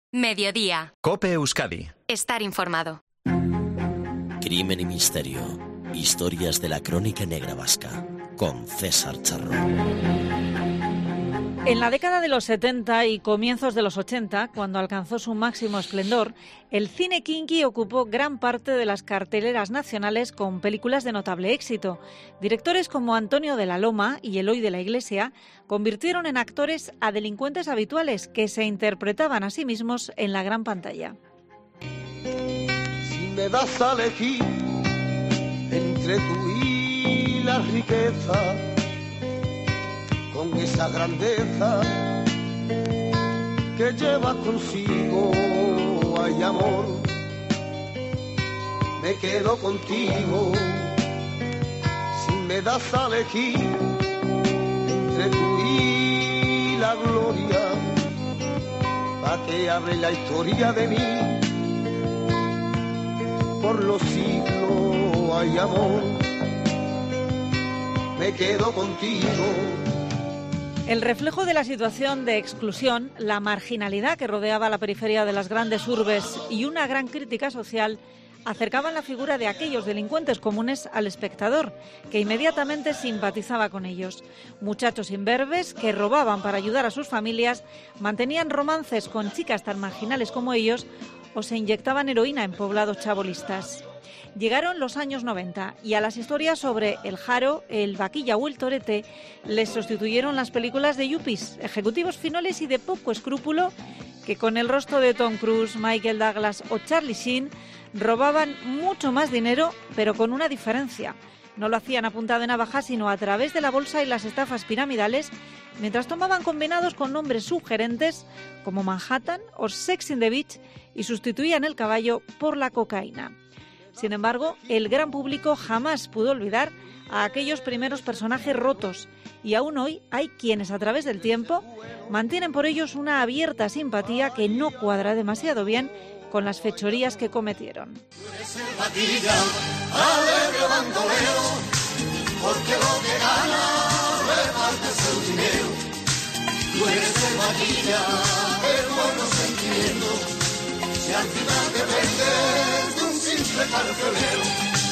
Mediodía. COPE Euskadi. Estar informado. Crimen y misterio. Historias de la crónica negra vasca. Con César Charro. En la década de los 70 y comienzos de los 80, cuando alcanzó su máximo esplendor, el cine kinky ocupó gran parte de las carteleras nacionales con películas de notable éxito. Directores como Antonio de la Loma y Eloy de la Iglesia convirtieron en actores a delincuentes habituales que se interpretaban a sí mismos en la gran pantalla. Si me das a elegir entre tú y la riqueza, con esa grandeza que lleva consigo, ay amor, me quedo contigo. Si me das a elegir entre tú y la gloria, pa' que hable la historia de mí por los siglos, ay amor, me quedo contigo. El reflejo de la situación de exclusión, la marginalidad que rodeaba la periferia de las grandes urbes y una gran crítica social acercaban la figura de aquellos delincuentes comunes al espectador, que inmediatamente simpatizaba con ellos. Muchachos imberbes que robaban para ayudar a sus familias, mantenían romances con chicas tan marginales como ellos o se inyectaban heroína en poblados chabolistas. Llegaron los años 90 y a las historias sobre el jaro, el vaquilla o el torete les sustituyeron las películas de yuppies, ejecutivos finoles y de poco escrúpulo que con el rostro de Tom Cruise, Michael Douglas o Charlie Sheen robaban mucho más dinero, pero con una diferencia. No lo hacían a punta de navaja, sino a través de la bolsa y las estafas piramidales, mientras tomaban combinados con nombres sugerentes como Manhattan o Sex in the Beach y sustituían el caballo por la cocaína. Sin embargo, el gran público jamás pudo olvidar a aquellos primeros personajes rotos y aún hoy hay quienes a través del tiempo mantienen por ellos una abierta simpatía que no cuadra demasiado bien con las fechorías que cometieron. Tú eres el vaquilla, alegre bandolero, porque lo que gana reparte su dinero. Tú eres el vaquilla, el bueno sentimiento, si al final te vendes de un simple carcelero.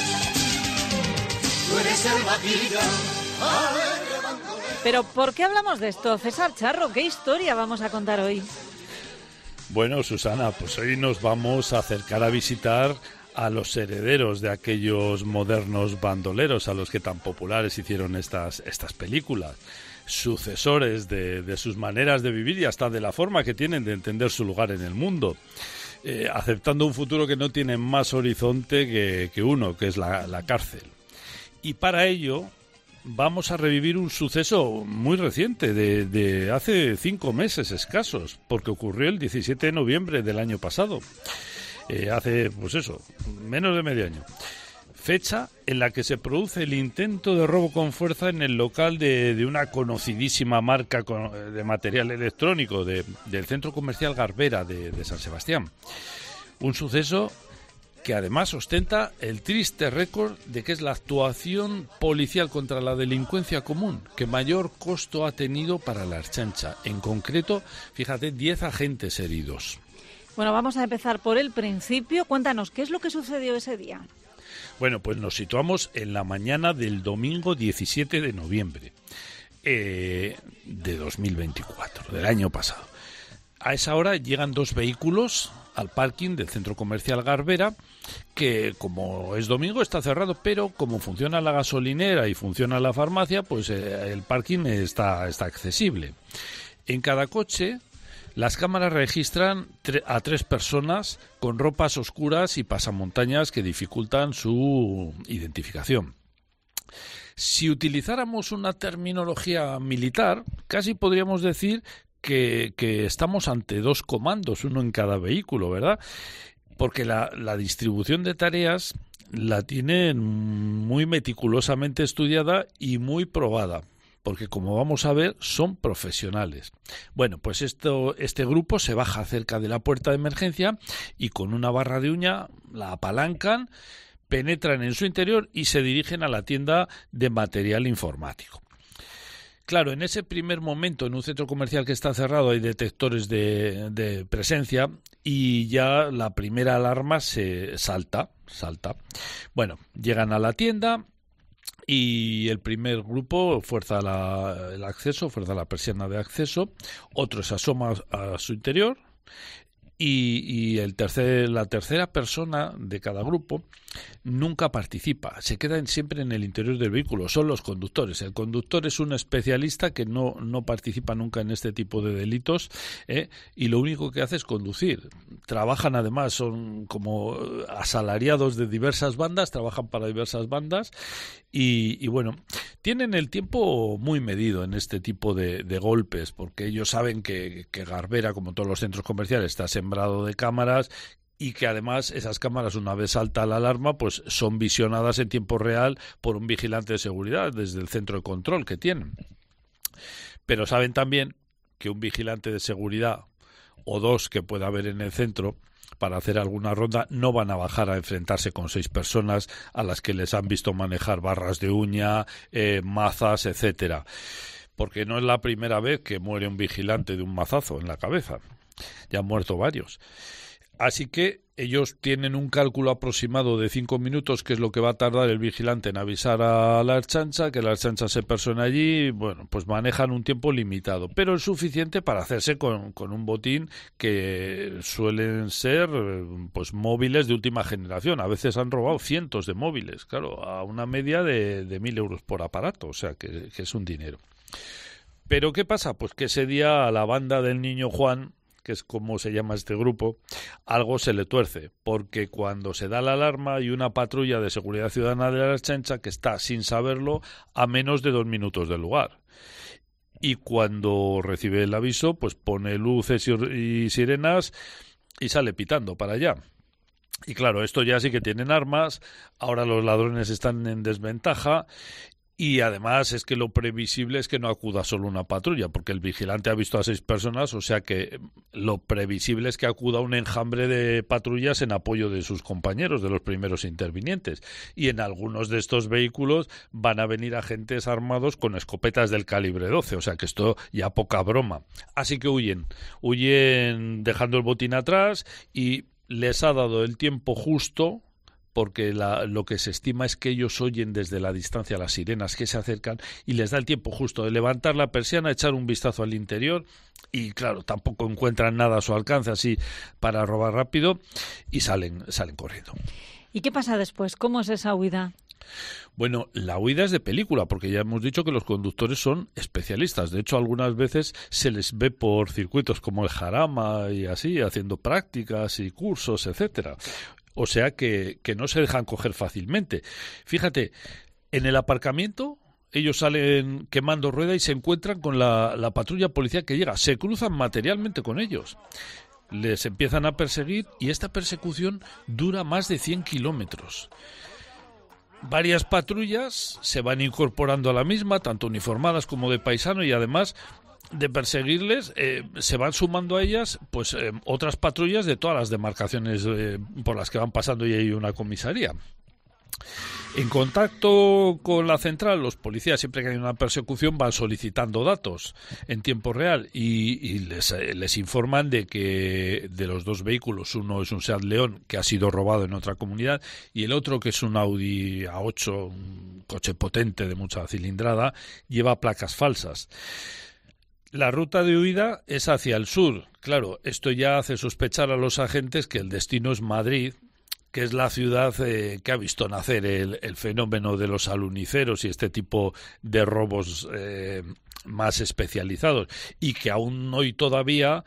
Tú eres el vaquilla, alegre bandolero. Pero ¿por qué hablamos de esto, César Charro? ¿Qué historia vamos a contar hoy? Bueno, Susana, pues hoy nos vamos a acercar a visitar a los herederos de aquellos modernos bandoleros a los que tan populares hicieron estas películas, sucesores de sus maneras de vivir y hasta de la forma que tienen de entender su lugar en el mundo, aceptando un futuro que no tiene más horizonte que uno, que es la cárcel. Y para ello vamos a revivir un suceso muy reciente, de hace 5 meses escasos, porque ocurrió el 17 de noviembre del año pasado. Hace, pues eso, menos de medio año. Fecha en la que se produce el intento de robo con fuerza en el local de una conocidísima marca de material electrónico del centro comercial Garbera de San Sebastián. Un suceso que además ostenta el triste récord de que es la actuación policial contra la delincuencia común que mayor costo ha tenido para la Ertzaintza. En concreto, fíjate, 10 agentes heridos. Bueno, vamos a empezar por el principio. Cuéntanos, ¿qué es lo que sucedió ese día? Bueno, pues nos situamos en la mañana del domingo 17 de noviembre de 2024, del año pasado. A esa hora llegan 2 vehículos al parking del centro comercial Garbera, que como es domingo está cerrado, pero como funciona la gasolinera y funciona la farmacia, pues el parking está accesible. En cada coche las cámaras registran a 3 personas con ropas oscuras y pasamontañas que dificultan su identificación. Si utilizáramos una terminología militar, casi podríamos decir que estamos ante 2 comandos, uno en cada vehículo, ¿verdad? Porque la distribución de tareas la tienen muy meticulosamente estudiada y muy probada, porque como vamos a ver, son profesionales. Bueno, pues este grupo se baja cerca de la puerta de emergencia y con una barra de uña la apalancan, penetran en su interior y se dirigen a la tienda de material informático. Claro, en ese primer momento, en un centro comercial que está cerrado, hay detectores de presencia y ya la primera alarma se salta. Bueno, llegan a la tienda y el primer grupo fuerza el acceso, fuerza la persiana de acceso, otro se asoma a su interior y la tercera persona de cada grupo nunca participa, se quedan siempre en el interior del vehículo, son los conductores. El conductor es un especialista que no participa nunca en este tipo de delitos, y lo único que hace es conducir. Trabajan además, son como asalariados de diversas bandas, trabajan para diversas bandas y bueno, tienen el tiempo muy medido en este tipo de golpes, porque ellos saben que Garbera, como todos los centros comerciales, está sembrado de cámaras y que además esas cámaras, una vez salta la alarma, pues son visionadas en tiempo real por un vigilante de seguridad desde el centro de control que tienen. Pero saben también que un vigilante de seguridad o dos que pueda haber en el centro para hacer alguna ronda no van a bajar a enfrentarse con 6 personas a las que les han visto manejar barras de uña, mazas, etcétera. Porque no es la primera vez que muere un vigilante de un mazazo en la cabeza. Ya han muerto varios. Así que ellos tienen un cálculo aproximado de 5 minutos, que es lo que va a tardar el vigilante en avisar a la Ertzaintza, que la Ertzaintza se persone allí. Bueno, pues manejan un tiempo limitado, pero es suficiente para hacerse con un botín que suelen ser pues móviles de última generación. A veces han robado cientos de móviles, claro, a una media de 1.000 euros por aparato, o sea que es un dinero. Pero ¿qué pasa? Pues que ese día a la banda del niño Juan, que es como se llama este grupo, algo se le tuerce, porque cuando se da la alarma hay una patrulla de seguridad ciudadana de la Ertzaintza que está, sin saberlo, a menos de 2 minutos del lugar. Y cuando recibe el aviso, pues pone luces y sirenas y sale pitando para allá. Y claro, esto ya sí que tienen armas, ahora los ladrones están en desventaja. Y además es que lo previsible es que no acuda solo una patrulla, porque el vigilante ha visto a 6 personas, o sea que lo previsible es que acuda un enjambre de patrullas en apoyo de sus compañeros, de los primeros intervinientes. Y en algunos de estos vehículos van a venir agentes armados con escopetas del calibre 12, o sea que esto ya poca broma. Así que huyen dejando el botín atrás y les ha dado el tiempo justo, porque lo que se estima es que ellos oyen desde la distancia las sirenas que se acercan y les da el tiempo justo de levantar la persiana, echar un vistazo al interior y claro, tampoco encuentran nada a su alcance así para robar rápido y salen corriendo. ¿Y qué pasa después? ¿Cómo es esa huida? Bueno, la huida es de película, porque ya hemos dicho que los conductores son especialistas. De hecho, algunas veces se les ve por circuitos como el Jarama y así, haciendo prácticas y cursos, etcétera. O sea que no se dejan coger fácilmente. Fíjate, en el aparcamiento ellos salen quemando rueda y se encuentran con la patrulla policial que llega. Se cruzan materialmente con ellos. Les empiezan a perseguir y esta persecución dura más de 100 kilómetros. Varias patrullas se van incorporando a la misma, tanto uniformadas como de paisano, y además de perseguirles se van sumando a ellas pues otras patrullas de todas las demarcaciones por las que van pasando, y hay una comisaría. En contacto con la central, los policías, siempre que hay una persecución, van solicitando datos en tiempo real y les informan de que de los 2 vehículos, uno es un Seat León que ha sido robado en otra comunidad y el otro, que es un Audi A8, un coche potente de mucha cilindrada, lleva placas falsas. La ruta de huida es hacia el sur. Claro, esto ya hace sospechar a los agentes que el destino es Madrid, que es la ciudad que ha visto nacer el fenómeno de los aluniceros y este tipo de robos más especializados, y que aún hoy todavía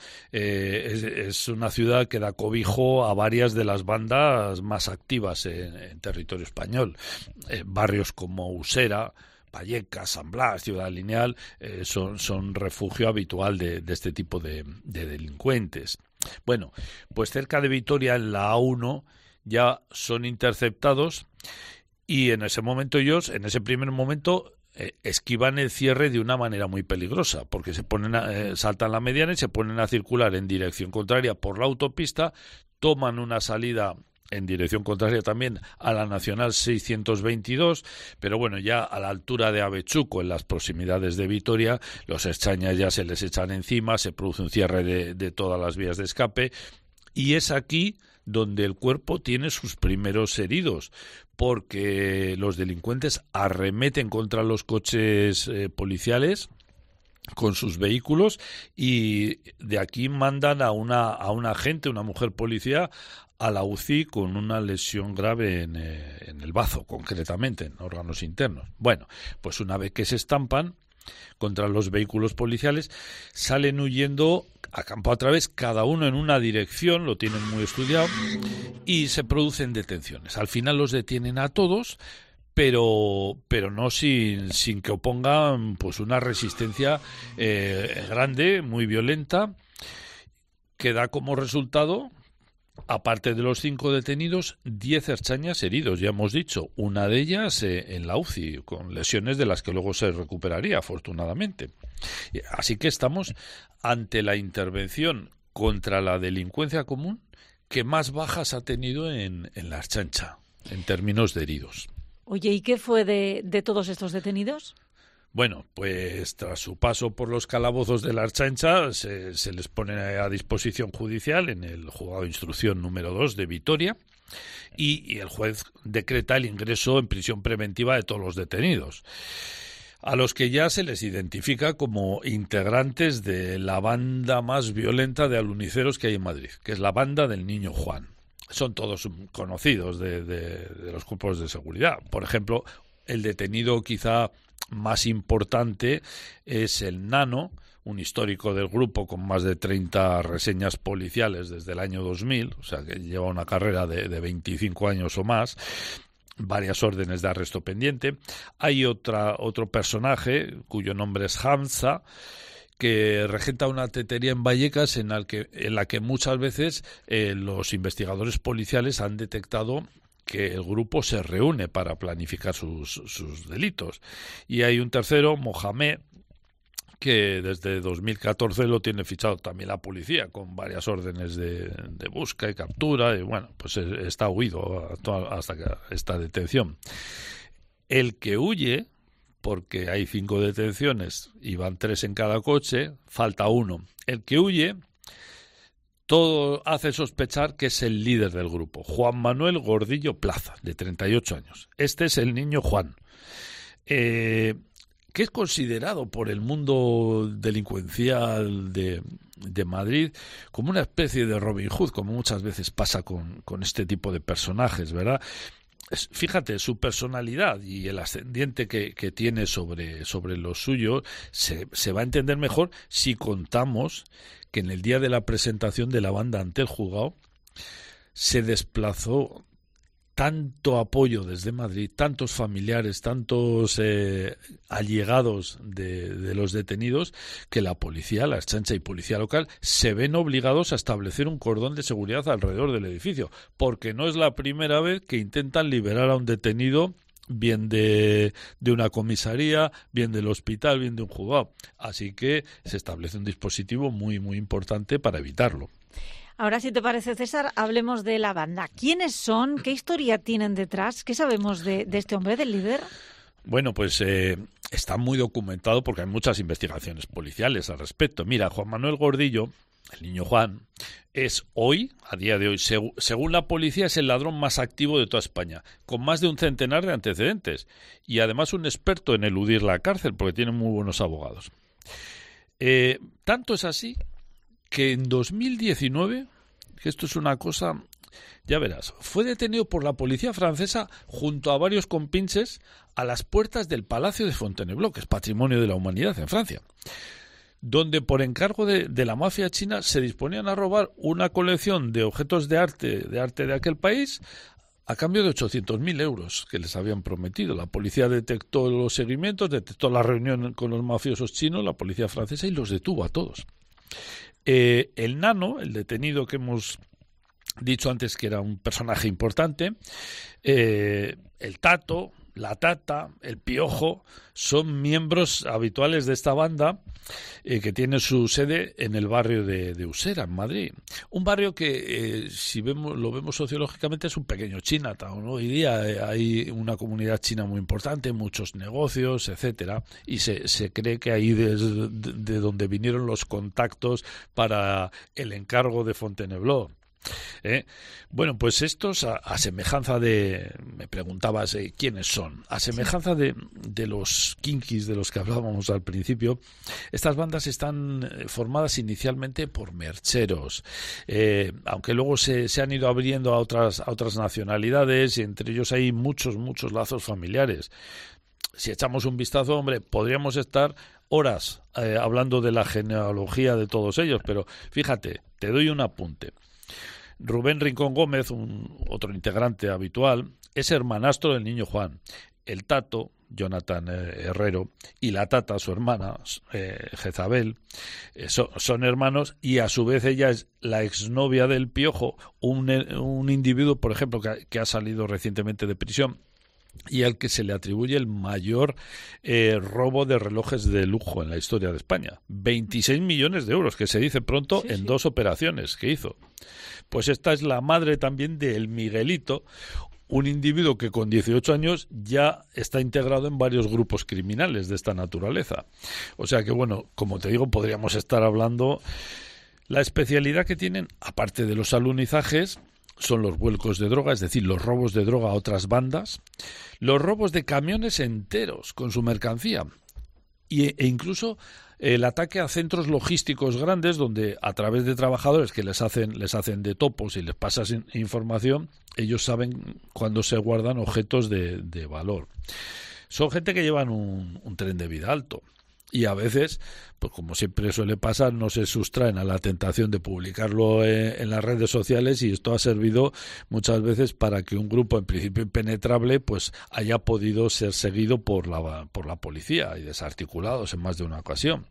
es una ciudad que da cobijo a varias de las bandas más activas en territorio español. Barrios como Usera, Vallecas, San Blas, Ciudad Lineal son refugio habitual de este tipo de delincuentes. Bueno, pues cerca de Vitoria, en la A1, ya son interceptados y en ese momento ellos, en ese primer momento, esquivan el cierre de una manera muy peligrosa, porque saltan la mediana y se ponen a circular en dirección contraria por la autopista, toman una salida en dirección contraria también a la Nacional 622, pero bueno, ya a la altura de Avechuco, en las proximidades de Vitoria, los ertzainas ya se les echan encima, se produce un cierre de todas las vías de escape, y es aquí donde el cuerpo tiene sus primeros heridos, porque los delincuentes arremeten contra los coches policiales con sus vehículos, y de aquí mandan a una agente, una mujer policía, a la UCI con una lesión grave en el bazo, concretamente, en órganos internos. Bueno, pues una vez que se estampan contra los vehículos policiales, salen huyendo a campo a través, cada uno en una dirección, lo tienen muy estudiado, y se producen detenciones. Al final los detienen a todos, pero no sin que opongan pues una resistencia grande, muy violenta, que da como resultado, aparte de los 5 detenidos, 10 ertzainas heridos, ya hemos dicho, una de ellas en la UCI, con lesiones de las que luego se recuperaría, afortunadamente. Así que estamos ante la intervención contra la delincuencia común que más bajas ha tenido en la Ertzaintza, en términos de heridos. Oye, ¿y qué fue de todos estos detenidos? Bueno, pues tras su paso por los calabozos de la Ertzaintza se les pone a disposición judicial en el juzgado de instrucción número 2 de Vitoria, y el juez decreta el ingreso en prisión preventiva de todos los detenidos, a los que ya se les identifica como integrantes de la banda más violenta de aluniceros que hay en Madrid, que es la banda del Niño Juan. Son todos conocidos de los cuerpos de seguridad. Por ejemplo, el detenido quizá más importante es el Nano, un histórico del grupo con más de 30 reseñas policiales desde el año 2000, o sea que lleva una carrera de 25 años o más, varias órdenes de arresto pendiente. Hay otro personaje cuyo nombre es Hamza, que regenta una tetería en Vallecas en la que muchas veces los investigadores policiales han detectado que el grupo se reúne para planificar sus delitos. Y hay un tercero, Mohamed, que desde 2014 lo tiene fichado también la policía, con varias órdenes de busca y captura, y bueno, pues está huido hasta esta detención. El que huye, porque hay 5 detenciones y van 3 en cada coche, falta uno. El que huye, todo hace sospechar que es el líder del grupo, Juan Manuel Gordillo Plaza, de 38 años. Este es el Niño Juan, que es considerado por el mundo delincuencial de Madrid como una especie de Robin Hood, como muchas veces pasa con este tipo de personajes, ¿verdad? Fíjate, su personalidad y el ascendiente que tiene sobre los suyos se va a entender mejor si contamos que en el día de la presentación de la banda ante el juzgado se desplazó tanto apoyo desde Madrid, tantos familiares, tantos allegados de los detenidos, que la policía, la Ertzaintza y policía local se ven obligados a establecer un cordón de seguridad alrededor del edificio, porque no es la primera vez que intentan liberar a un detenido, bien de una comisaría, bien del hospital, bien de un juzgado. Así que se establece un dispositivo muy, muy importante para evitarlo. Ahora, si te parece, César, hablemos de la banda. ¿Quiénes son? ¿Qué historia tienen detrás? ¿Qué sabemos de este hombre, del líder? Bueno, pues está muy documentado porque hay muchas investigaciones policiales al respecto. Mira, Juan Manuel Gordillo, el Niño Juan, es hoy, a día de hoy, según la policía, es el ladrón más activo de toda España, con más de un centenar de antecedentes, y además un experto en eludir la cárcel, porque tiene muy buenos abogados. Tanto es así que en 2019, que esto es una cosa, ya verás, fue detenido por la policía francesa junto a varios compinches a las puertas del Palacio de Fontainebleau, que es Patrimonio de la Humanidad en Francia, donde por encargo de la mafia china se disponían a robar una colección de objetos de arte de aquel país a cambio de 800.000 euros que les habían prometido. La policía detectó los seguimientos, detectó la reunión con los mafiosos chinos, la policía francesa, y los detuvo a todos. El Nano, el detenido que hemos dicho antes que era un personaje importante, el Tato, La Tata, el Piojo, son miembros habituales de esta banda que tiene su sede en el barrio de Usera, en Madrid. Un barrio que, si lo vemos sociológicamente, es un pequeño Chinatown, ¿no? Hoy día hay una comunidad china muy importante, muchos negocios, etcétera, y se cree que ahí de donde vinieron los contactos para el encargo de Fontainebleau. Bueno, pues estos, a semejanza de, me preguntabas quiénes son, a semejanza de los Kinkies de los que hablábamos al principio, estas bandas están formadas inicialmente por mercheros, aunque luego se han ido abriendo a otras nacionalidades, y entre ellos hay muchos lazos familiares. Si echamos un vistazo, hombre, podríamos estar horas hablando de la genealogía de todos ellos, pero fíjate, te doy un apunte. Rubén Rincón Gómez, otro integrante habitual, es hermanastro del niño Juan. El Tato, Jonathan Herrero, y la Tata, su hermana, Jezabel, son hermanos, y a su vez ella es la exnovia del Piojo, un individuo, por ejemplo, que ha salido recientemente de prisión, y al que se le atribuye el mayor robo de relojes de lujo en la historia de España. 26 millones de euros, que se dice pronto, en 2 operaciones que hizo. Pues esta es la madre también de El Miguelito, un individuo que con 18 años ya está integrado en varios grupos criminales de esta naturaleza. O sea que, bueno, como te digo, podríamos estar hablando. La especialidad que tienen, aparte de los alunizajes, son los vuelcos de droga, es decir, los robos de droga a otras bandas, los robos de camiones enteros con su mercancía e incluso el ataque a centros logísticos grandes donde, a través de trabajadores que les hacen de topos y les pasan información, ellos saben cuándo se guardan objetos de valor. Son gente que llevan un tren de vida alto. Y a veces, pues como siempre suele pasar, no se sustraen a la tentación de publicarlo en las redes sociales, y esto ha servido muchas veces para que un grupo en principio impenetrable pues haya podido ser seguido por la policía y desarticulados en más de una ocasión.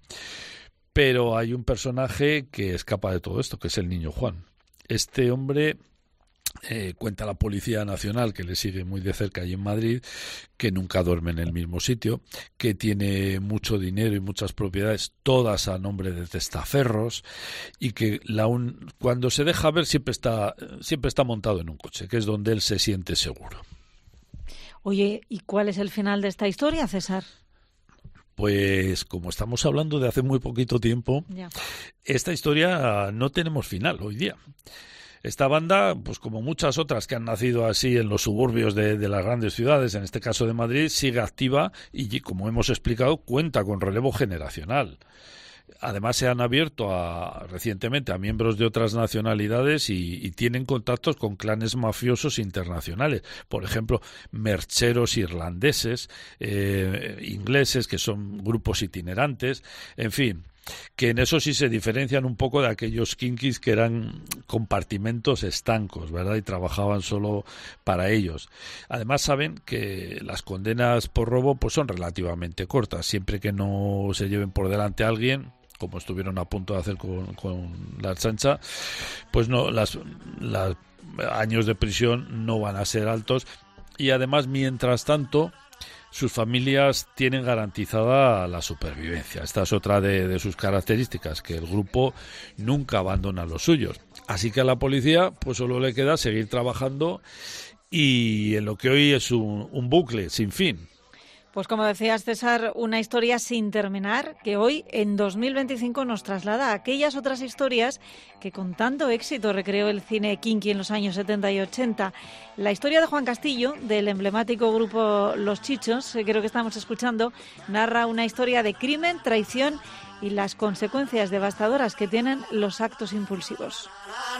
Pero hay un personaje que escapa de todo esto, que es el niño Juan. Este hombre, cuenta la Policía Nacional, que le sigue muy de cerca allí en Madrid, que nunca duerme en el mismo sitio, que tiene mucho dinero y muchas propiedades, todas a nombre de testaferros, y que cuando se deja ver siempre está montado en un coche, que es donde él se siente seguro. Oye, ¿y cuál es el final de esta historia, César? Pues como estamos hablando de hace muy poquito tiempo, esta historia no tenemos final hoy día. Esta banda, pues como muchas otras que han nacido así en los suburbios de las grandes ciudades, en este caso de Madrid, sigue activa y, como hemos explicado, cuenta con relevo generacional. Además, se han abierto recientemente a miembros de otras nacionalidades y tienen contactos con clanes mafiosos internacionales. Por ejemplo, mercheros irlandeses, ingleses, que son grupos itinerantes, en fin, que en eso sí se diferencian un poco de aquellos kinkis que eran compartimentos estancos, ¿verdad? Y trabajaban solo para ellos. Además, saben que las condenas por robo pues son relativamente cortas, siempre que no se lleven por delante a alguien, como estuvieron a punto de hacer con la Chancha, pues no, los años de prisión no van a ser altos, y además, mientras tanto, sus familias tienen garantizada la supervivencia. Esta es otra de sus características, que el grupo nunca abandona a los suyos. Así que a la policía pues solo le queda seguir trabajando, y en lo que hoy es un bucle sin fin. Pues como decías, César, una historia sin terminar que hoy, en 2025, nos traslada a aquellas otras historias que con tanto éxito recreó el cine kinky en los años 70 y 80. La historia de Juan Castillo, del emblemático grupo Los Chichos, que creo que estamos escuchando, narra una historia de crimen, traición y las consecuencias devastadoras que tienen los actos impulsivos.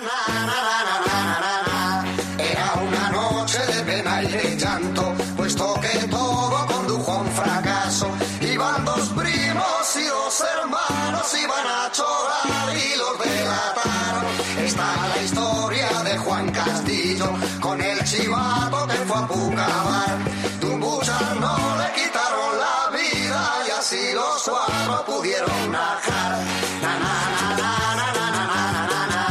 Era una noche de pena y de llanto, puesto que todo condujo a un fracaso. Iban dos primos y dos hermanos, iban a chorar y los delataron. Está la historia de Juan Castillo, con el chivato que fue a Pucabar. Tumbuchar no le quitaron la vida, y así los cuatro pudieron najar. Na, na, na, na, na, na, na, na, na, na.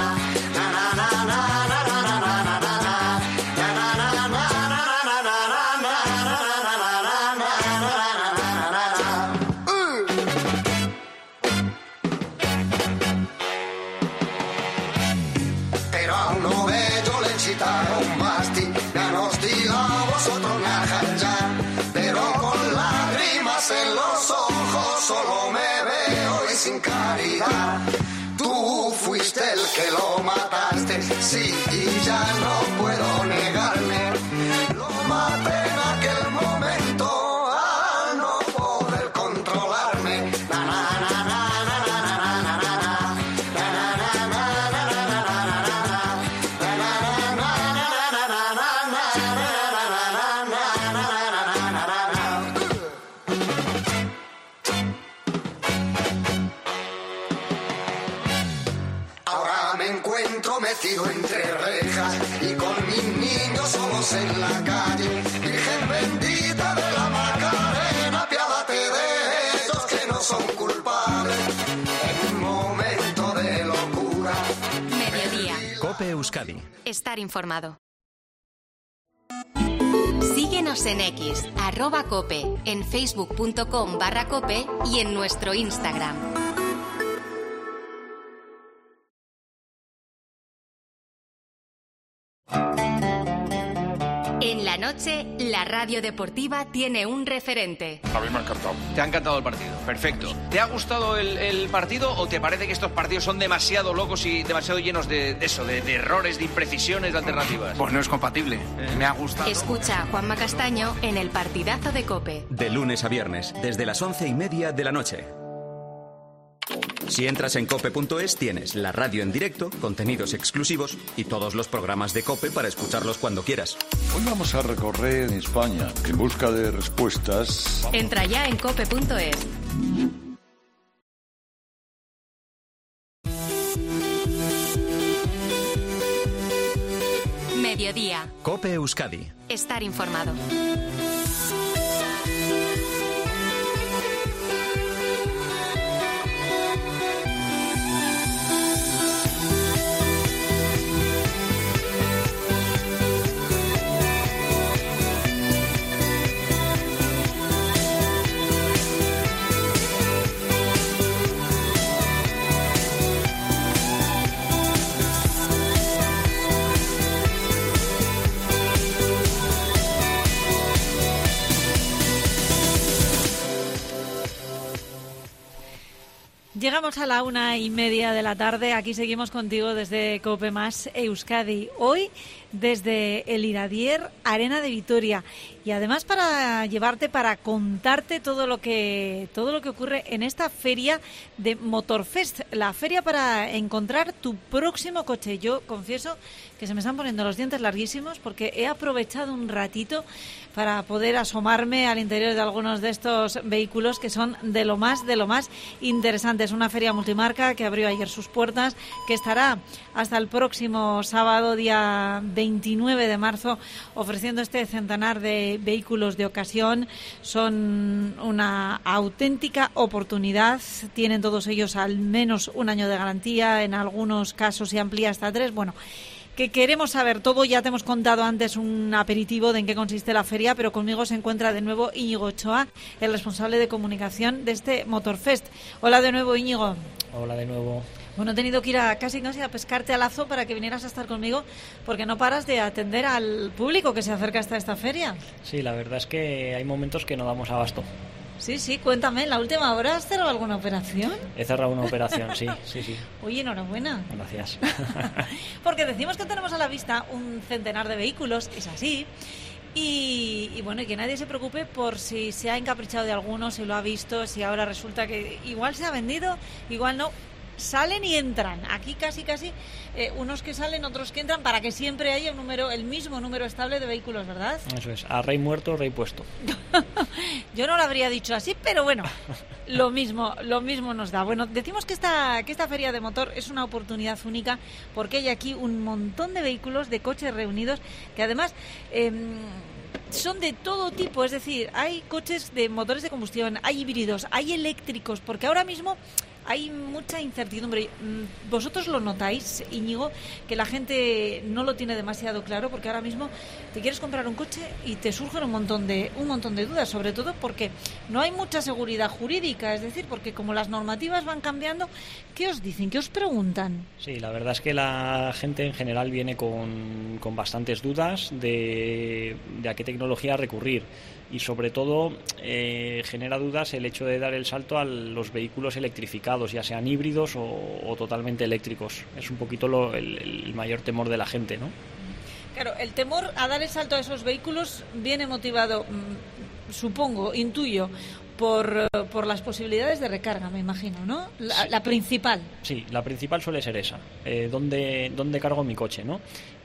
a un novello le chitaron masti, me han hostigado vosotros me ya, pero con lágrimas en los ojos solo me veo y sin caridad. Tú fuiste el que lo mataste, sí, y ya no puedo negarme. Lo maté en aquel momento al no poder controlarme. Na, na, na, na, na, na, na, na, na, na. Na, na, na, na, na, na, na, na, na, na. Na, na, na, na, na, na, na, na, metido entre rejas y con mis niños solos en la calle. Virgen bendita de la Macarena, apiádate de esos que no son culpables en un momento de locura. Mediodía. COPE Euskadi. Estar informado. Síguenos en X, @cope, en facebook.com/cope y en nuestro Instagram. En la noche, la radio deportiva tiene un referente. A mí me ha encantado. ¿Te ha encantado el partido? Perfecto. ¿Te ha gustado el partido o te parece que estos partidos son demasiado locos y demasiado llenos de errores, de imprecisiones, de alternativas? Pues no es compatible. Me ha gustado. Escucha a Juanma Castaño en el partidazo de COPE. De lunes a viernes, desde las 11:30 de la noche. Si entras en cope.es tienes la radio en directo, contenidos exclusivos y todos los programas de COPE para escucharlos cuando quieras. Hoy vamos a recorrer España en busca de respuestas. Entra ya en cope.es. Mediodía. COPE Euskadi. Estar informado. Llegamos a la 1:30 de la tarde. Aquí seguimos contigo desde COPE Más Euskadi. Hoy desde el Iradier Arena de Vitoria. Y además para contarte todo lo que ocurre en esta feria de Motorfest, la feria para encontrar tu próximo coche. Yo confieso que se me están poniendo los dientes larguísimos porque he aprovechado un ratito para poder asomarme al interior de algunos de estos vehículos que son de lo más interesante. Es una feria multimarca que abrió ayer sus puertas, que estará hasta el próximo sábado, día 29 de marzo, ofreciendo este centenar de vehículos de ocasión. Son una auténtica oportunidad. Tienen todos ellos al menos un año de garantía, en algunos casos se amplía hasta 3. Bueno, que queremos saber todo. Ya te hemos contado antes un aperitivo de en qué consiste la feria, pero conmigo se encuentra de nuevo Íñigo Ochoa, el responsable de comunicación de este Motorfest. Hola de nuevo, Íñigo. Hola de nuevo. Bueno, he tenido que ir casi a pescarte a lazo para que vinieras a estar conmigo, porque no paras de atender al público que se acerca hasta esta feria. Sí, la verdad es que hay momentos que no damos abasto. Sí, cuéntame, ¿en la última hora has cerrado alguna operación? He cerrado una operación, sí. Oye, enhorabuena. Gracias. Porque decimos que tenemos a la vista un centenar de vehículos, es así. Y bueno, y que nadie se preocupe por si se ha encaprichado de alguno, si lo ha visto, si ahora resulta que igual se ha vendido, igual no. Salen y entran. Aquí casi unos que salen, otros que entran, para que siempre haya el mismo número estable de vehículos, ¿verdad? Eso es, a rey muerto, rey puesto. Yo no lo habría dicho así, pero bueno, lo mismo nos da. Bueno, decimos que esta feria de motor es una oportunidad única porque hay aquí un montón de vehículos, de coches reunidos, que además son de todo tipo. Es decir, hay coches de motores de combustión, hay híbridos, hay eléctricos, porque ahora mismo hay mucha incertidumbre. ¿Vosotros lo notáis, Íñigo, que la gente no lo tiene demasiado claro? Porque ahora mismo te quieres comprar un coche y te surgen un montón de dudas, sobre todo porque no hay mucha seguridad jurídica, es decir, porque como las normativas van cambiando, ¿qué os dicen? ¿Qué os preguntan? Sí, la verdad es que la gente en general viene con bastantes dudas de a qué tecnología recurrir. Y sobre todo genera dudas el hecho de dar el salto a los vehículos electrificados, ya sean híbridos o totalmente eléctricos. Es un poquito el mayor temor de la gente, ¿no? Claro, el temor a dar el salto a esos vehículos viene motivado, supongo, intuyo, por las posibilidades de recarga, me imagino, ¿no? La principal. Sí, la principal suele ser esa. ¿Dónde cargo mi coche, no?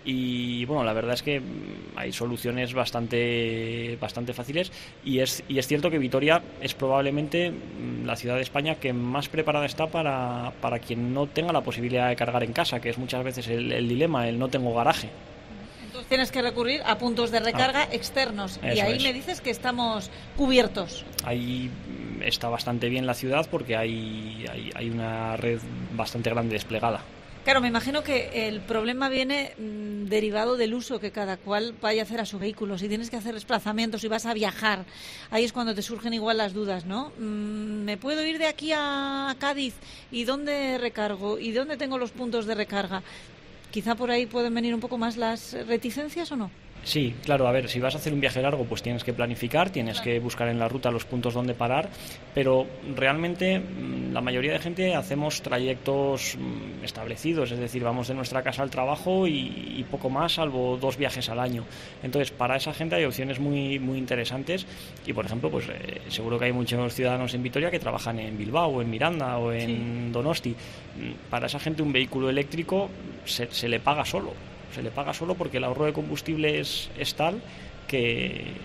Y bueno, la verdad es que hay soluciones bastante fáciles y es cierto que Vitoria es probablemente la ciudad de España que más preparada está para quien no tenga la posibilidad de cargar en casa, que es muchas veces el dilema, el no tengo garaje. Entonces tienes que recurrir a puntos de recarga externos y ahí me dices que estamos cubiertos. Ahí está bastante bien la ciudad porque hay una red bastante grande desplegada. Claro, me imagino que el problema viene derivado del uso que cada cual vaya a hacer a su vehículo. Si tienes que hacer desplazamientos, si vas a viajar, ahí es cuando te surgen igual las dudas, ¿no? ¿Me puedo ir de aquí a Cádiz? ¿Y dónde recargo? ¿Y dónde tengo los puntos de recarga? Quizá por ahí pueden venir un poco más las reticencias, ¿o no? Sí, claro, a ver, si vas a hacer un viaje largo, pues tienes que planificar, tienes que buscar en la ruta los puntos donde parar, pero realmente la mayoría de gente hacemos trayectos establecidos, es decir, vamos de nuestra casa al trabajo y poco más, salvo 2 viajes al año. Entonces, para esa gente hay opciones muy interesantes y, por ejemplo, pues seguro que hay muchos ciudadanos en Vitoria que trabajan en Bilbao, o en Miranda, o en Donosti. Para esa gente un vehículo eléctrico se le paga solo. Se le paga solo porque el ahorro de combustible es tal que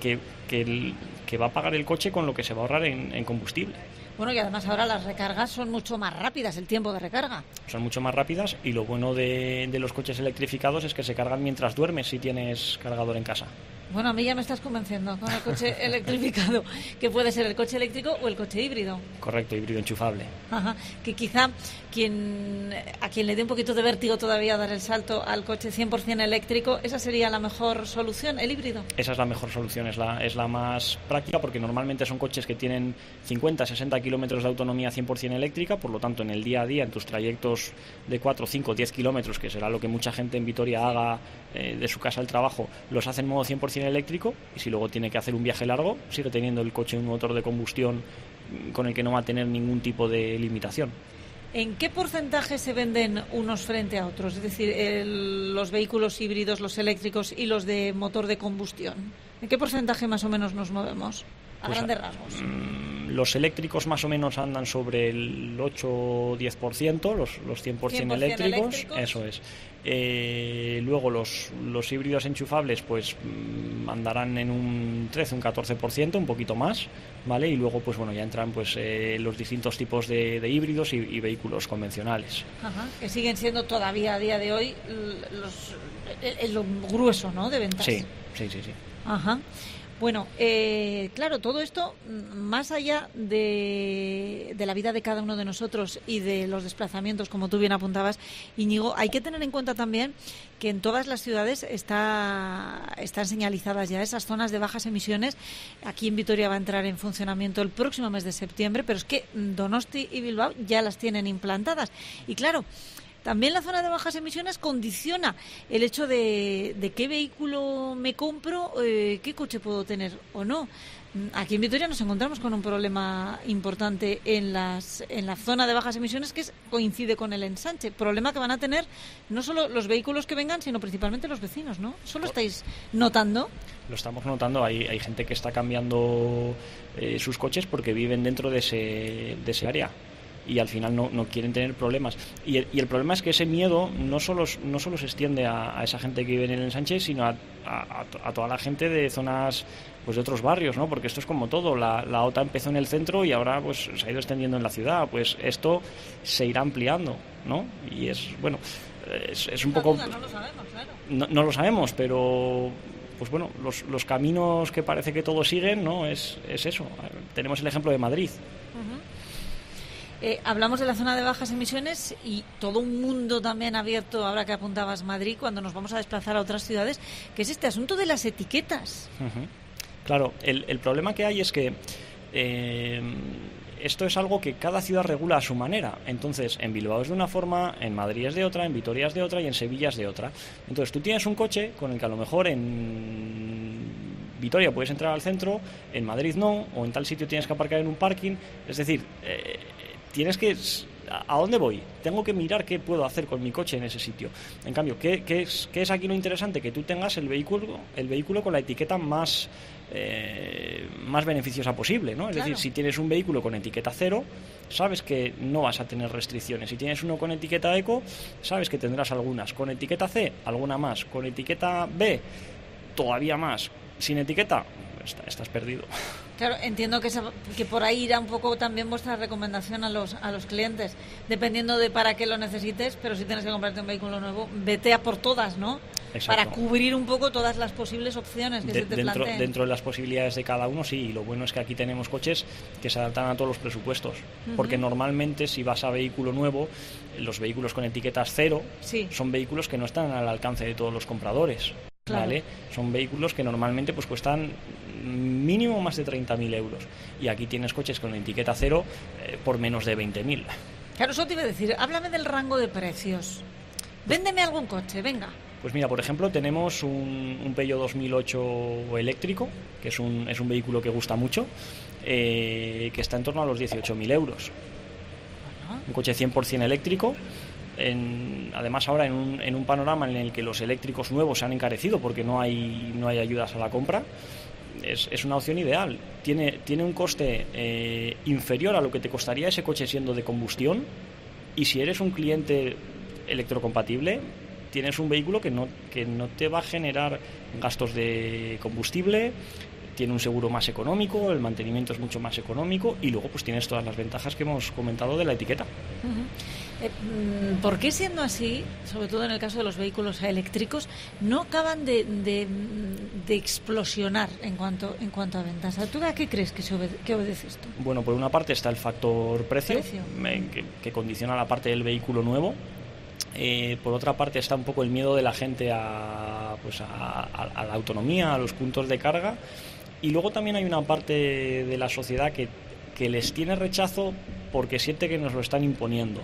va a pagar el coche con lo que se va a ahorrar en combustible. Bueno, y además ahora las recargas son mucho más rápidas, el tiempo de recarga. Son mucho más rápidas y lo bueno de los coches electrificados es que se cargan mientras duermes si tienes cargador en casa. Bueno, a mí ya me estás convenciendo con el coche electrificado, que puede ser el coche eléctrico o el coche híbrido. Correcto, híbrido enchufable. Ajá, que quizá a quien le dé un poquito de vértigo todavía dar el salto al coche 100% eléctrico, ¿esa sería la mejor solución, el híbrido? Esa es la mejor solución, es la más práctica porque normalmente son coches que tienen 50, 60 kilómetros de autonomía 100% eléctrica, por lo tanto en el día a día, en tus trayectos de 4, 5, 10 kilómetros, que será lo que mucha gente en Vitoria haga de su casa al trabajo, los hace en modo 100% eléctrico y si luego tiene que hacer un viaje largo, sigue teniendo el coche un motor de combustión con el que no va a tener ningún tipo de limitación. ¿En qué porcentaje se venden unos frente a otros? Es decir, los vehículos híbridos, los eléctricos y los de motor de combustión. ¿En qué porcentaje más o menos nos movemos? A grandes rasgos. Los eléctricos más o menos andan sobre el 8 o 10%, los 100% eléctricos. Eso es. Luego los híbridos enchufables pues andarán en un 13, un 14%, un poquito más, ¿vale? Y luego pues bueno, ya entran pues los distintos tipos de híbridos y vehículos convencionales. Ajá, que siguen siendo todavía a día de hoy lo grueso, ¿no?, de ventas. Sí. Ajá. Bueno, claro, todo esto, más allá de la vida de cada uno de nosotros y de los desplazamientos, como tú bien apuntabas, Íñigo, hay que tener en cuenta también que en todas las ciudades están señalizadas ya esas zonas de bajas emisiones. Aquí en Vitoria va a entrar en funcionamiento el próximo mes de septiembre, pero es que Donosti y Bilbao ya las tienen implantadas. Y claro, también la zona de bajas emisiones condiciona el hecho de qué vehículo me compro, qué coche puedo tener o no. Aquí en Vitoria nos encontramos con un problema importante en la zona de bajas emisiones que coincide con el ensanche. Problema que van a tener no solo los vehículos que vengan, sino principalmente los vecinos, ¿no? ¿Eso lo estáis notando? Lo estamos notando. Hay gente que está cambiando sus coches porque viven dentro de ese área. Y al final no quieren tener problemas. Y el problema es que ese miedo no solo se extiende a esa gente que vive en el ensanche, sino a toda la gente de zonas pues de otros barrios, ¿no? Porque esto es como todo. La OTA empezó en el centro y ahora pues se ha ido extendiendo en la ciudad. Pues esto se irá ampliando, ¿no? Y es, bueno, es un poco... No lo sabemos, claro. No lo sabemos, pero... Pues bueno, los caminos que parece que todos siguen, ¿no? Es eso. Tenemos el ejemplo de Madrid. Uh-huh. Hablamos de la zona de bajas emisiones y todo un mundo también abierto, ahora que apuntabas Madrid, cuando nos vamos a desplazar a otras ciudades, que es este asunto de las etiquetas. Uh-huh. Claro, el problema que hay es que esto es algo que cada ciudad regula a su manera. Entonces, en Bilbao es de una forma, en Madrid es de otra, en Vitoria es de otra y en Sevilla es de otra. Entonces, tú tienes un coche con el que a lo mejor en Vitoria puedes entrar al centro, en Madrid no, o en tal sitio tienes que aparcar en un parking. Es decir, tienes que... ¿A dónde voy? Tengo que mirar qué puedo hacer con mi coche en ese sitio. En cambio, ¿qué es aquí lo interesante? Que tú tengas el vehículo con la etiqueta más beneficiosa posible, ¿no? Es decir, si tienes un vehículo con etiqueta 0, sabes que no vas a tener restricciones. Si tienes uno con etiqueta eco, sabes que tendrás algunas. Con etiqueta C, alguna más. Con etiqueta B, todavía más. Sin etiqueta, estás perdido. Claro, entiendo que por ahí irá un poco también vuestra recomendación a los clientes, dependiendo de para qué lo necesites, pero si tienes que comprarte un vehículo nuevo, vete a por todas, ¿no? Exacto. Para cubrir un poco todas las posibles opciones que se te planteen. Dentro de las posibilidades de cada uno, sí, y lo bueno es que aquí tenemos coches que se adaptan a todos los presupuestos, porque normalmente si vas a vehículo nuevo, los vehículos con etiquetas 0 son vehículos que no están al alcance de todos los compradores. Claro. ¿Vale? Son vehículos que normalmente pues cuestan mínimo más de 30.000 euros y aquí tienes coches con etiqueta 0 por menos de 20.000. Claro, eso te iba a decir, háblame del rango de precios. Véndeme algún coche, venga. Pues mira, por ejemplo, tenemos un Peugeot 2008 eléctrico, que es un vehículo que gusta mucho, que está en torno a los 18.000 euros. Bueno. Un coche 100% eléctrico. Además ahora en un panorama en el que los eléctricos nuevos se han encarecido porque no hay ayudas a la compra, es una opción ideal. Tiene un coste inferior a lo que te costaría ese coche siendo de combustión, y si eres un cliente electrocompatible tienes un vehículo que no te va a generar gastos de combustible, tiene un seguro más económico, el mantenimiento es mucho más económico y luego pues tienes todas las ventajas que hemos comentado de la etiqueta. ¿Por qué, siendo así, sobre todo en el caso de los vehículos eléctricos, no acaban de explosionar en cuanto a ventas? ¿Tú a qué crees que obedece esto? Bueno, por una parte está el factor precio. Que condiciona la parte del vehículo nuevo. Por otra parte está un poco el miedo de la gente a la autonomía, a los puntos de carga, y luego también hay una parte de la sociedad que les tiene rechazo porque siente que nos lo están imponiendo.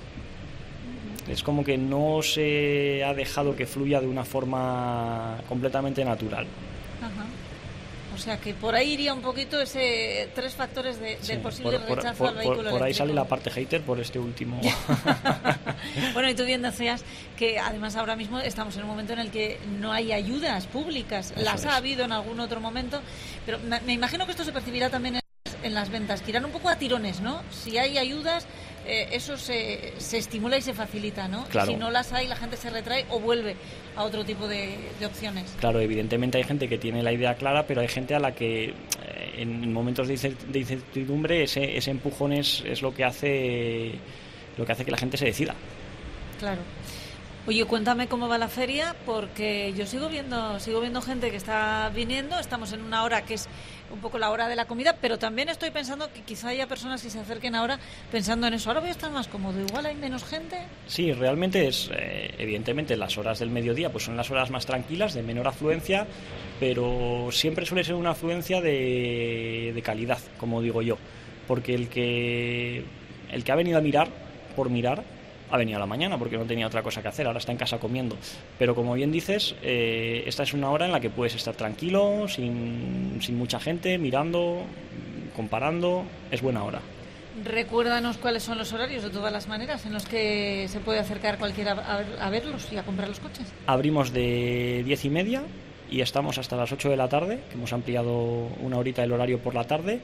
Es como que no se ha dejado que fluya de una forma completamente natural. Ajá. O sea que por ahí iría un poquito tres factores del posible rechazo al vehículo eléctrico. Por ahí sale la parte hater por este último. Bueno, y tú bien decías que además ahora mismo estamos en un momento en el que no hay ayudas públicas. Las ha habido en algún otro momento, pero me imagino que esto se percibirá también en las ventas, que irán un poco a tirones, ¿no? Si hay ayudas, eso se estimula y se facilita, ¿no? Claro. Si no las hay, la gente se retrae o vuelve a otro tipo de opciones. Claro, evidentemente hay gente que tiene la idea clara, pero hay gente a la que en momentos de incertidumbre ese empujón es lo que hace que la gente se decida. Claro. Oye, cuéntame cómo va la feria, porque yo sigo viendo gente que está viniendo. Estamos en una hora que es un poco la hora de la comida, pero también estoy pensando que quizá haya personas que se acerquen ahora pensando en eso. Ahora voy a estar más cómodo, igual hay menos gente. Sí, realmente evidentemente las horas del mediodía pues son las horas más tranquilas, de menor afluencia, pero siempre suele ser una afluencia de calidad, como digo yo, porque el que ha venido a mirar por mirar ha venido a la mañana porque no tenía otra cosa que hacer, ahora está en casa comiendo. Pero como bien dices, esta es una hora en la que puedes estar tranquilo, sin mucha gente, mirando, comparando, es buena hora. Recuérdanos cuáles son los horarios, de todas las maneras, en los que se puede acercar cualquiera a verlos y a comprar los coches. Abrimos de 10:30 y estamos hasta las 8 de la tarde, que hemos ampliado una horita el horario por la tarde,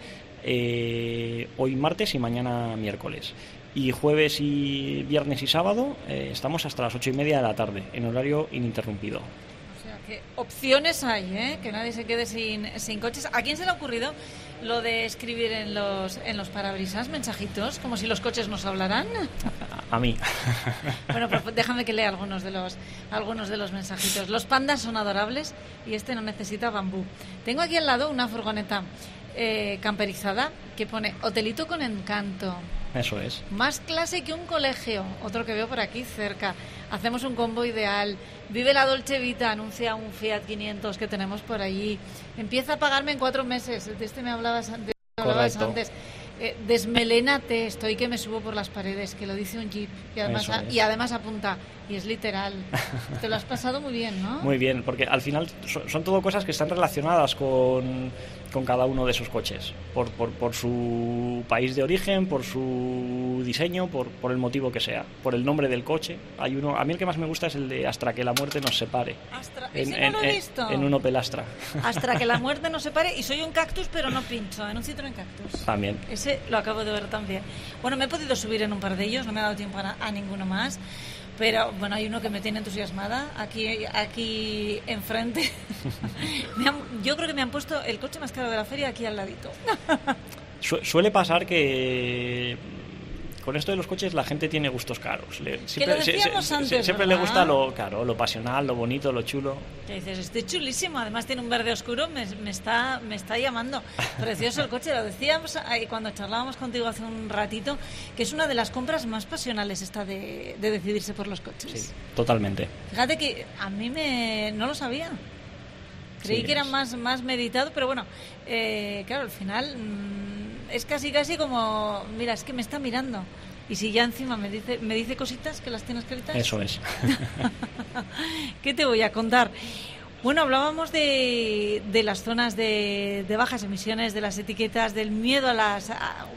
hoy martes y mañana miércoles. Y jueves y viernes y sábado estamos hasta las 8:30 de la tarde, en horario ininterrumpido. O sea que opciones hay, que nadie se quede sin coches. ¿A quién se le ha ocurrido lo de escribir en los parabrisas mensajitos, como si los coches nos hablaran? A mí. Bueno, pues déjame que lea algunos de los mensajitos. Los pandas son adorables y este no necesita bambú. Tengo aquí al lado una furgoneta camperizada que pone hotelito con encanto. Eso es. Más clase que un colegio, otro que veo por aquí cerca. Hacemos un combo ideal. Vive la Dolce Vita, anuncia un Fiat 500 que tenemos por allí. Empieza a pagarme en 4 meses. De este me hablabas antes. Desmelénate, estoy que me subo por las paredes, que lo dice un jeep y además apunta, y es literal. Te lo has pasado muy bien, ¿no? Muy bien, porque al final son todo cosas que están relacionadas con cada uno de esos coches, por su país de origen, por su diseño, por el motivo que sea, por el nombre del coche. Hay uno, a mí el que más me gusta es el de Hasta que la muerte nos separe. Ese no lo he visto. En un Opel Astra. Hasta que la muerte nos separe, y soy un Cactus pero no pincho, en un Citroën Cactus. También. Ese lo acabo de ver también. Bueno, me he podido subir en un par de ellos, no me ha dado tiempo a ninguno más. Pero bueno, hay uno que me tiene entusiasmada aquí enfrente. Yo creo que me han puesto el coche más caro de la feria aquí al ladito. Suele pasar que con esto de los coches la gente tiene gustos caros. Siempre le gusta lo caro, lo pasional, lo bonito, lo chulo. Que dices, estoy chulísimo, además tiene un verde oscuro, me está llamando. Precioso el coche, lo decíamos cuando charlábamos contigo hace un ratito, que es una de las compras más pasionales esta de decidirse por los coches. Sí, totalmente. Fíjate que a mí no lo sabía. Creí que era más meditado, pero bueno, claro, al final es casi como, mira, es que me está mirando. Y si ya encima me dice cositas que las tiene escritas. Eso es. ¿Qué te voy a contar? Bueno, hablábamos de las zonas de bajas emisiones, de las etiquetas, del miedo a las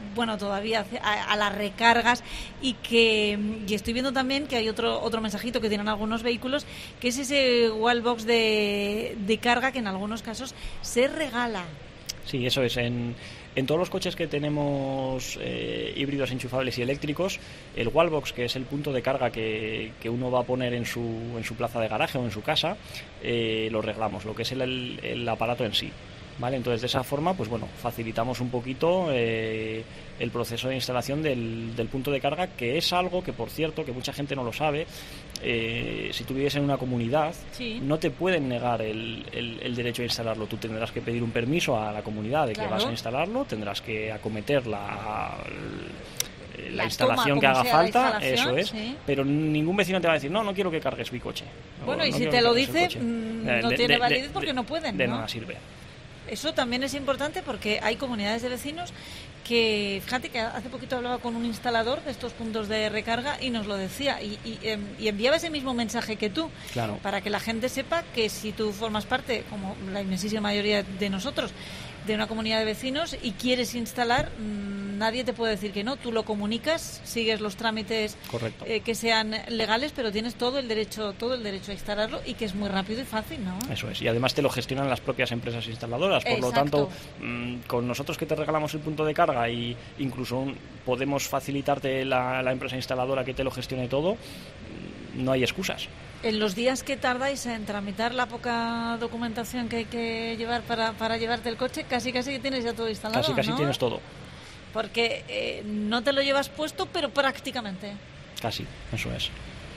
recargas y estoy viendo también que hay otro mensajito que tienen algunos vehículos, que es ese wallbox de carga que en algunos casos se regala. Sí, eso es. En todos los coches que tenemos híbridos enchufables y eléctricos, el wallbox, que es el punto de carga que uno va a poner en su plaza de garaje o en su casa, lo reglamos, lo que es el aparato en sí. ¿Vale? Entonces, de esa forma, pues bueno, facilitamos un poquito el proceso de instalación del punto de carga, que es algo que, por cierto, que mucha gente no lo sabe. Si tú vives en una comunidad, sí, no te pueden negar el derecho a instalarlo. Tú tendrás que pedir un permiso a la comunidad de que vas a instalarlo, tendrás que acometer la instalación que haga falta, eso es, sí. Pero ningún vecino te va a decir, no quiero que cargues mi coche. Bueno, y si te lo dice, no tiene validez porque no pueden, ¿no? De nada sirve. Eso también es importante porque hay comunidades de vecinos que, fíjate que hace poquito hablaba con un instalador de estos puntos de recarga y nos lo decía y enviaba ese mismo mensaje que tú, claro, para que la gente sepa que si tú formas parte, como la inmensísima mayoría de nosotros, de una comunidad de vecinos y quieres instalar, nadie te puede decir que no. Tú lo comunicas, sigues los trámites que sean legales, pero tienes todo el derecho a instalarlo y que es muy rápido y fácil, ¿no? Eso es, y además te lo gestionan las propias empresas instaladoras, por lo tanto, con nosotros que te regalamos el punto de carga y incluso podemos facilitarte la empresa instaladora que te lo gestione todo, no hay excusas. En los días que tardáis en tramitar la poca documentación que hay que llevar para llevarte el coche, casi que tienes ya todo instalado, Casi ¿no? tienes todo. Porque no te lo llevas puesto, pero prácticamente. Casi, eso es.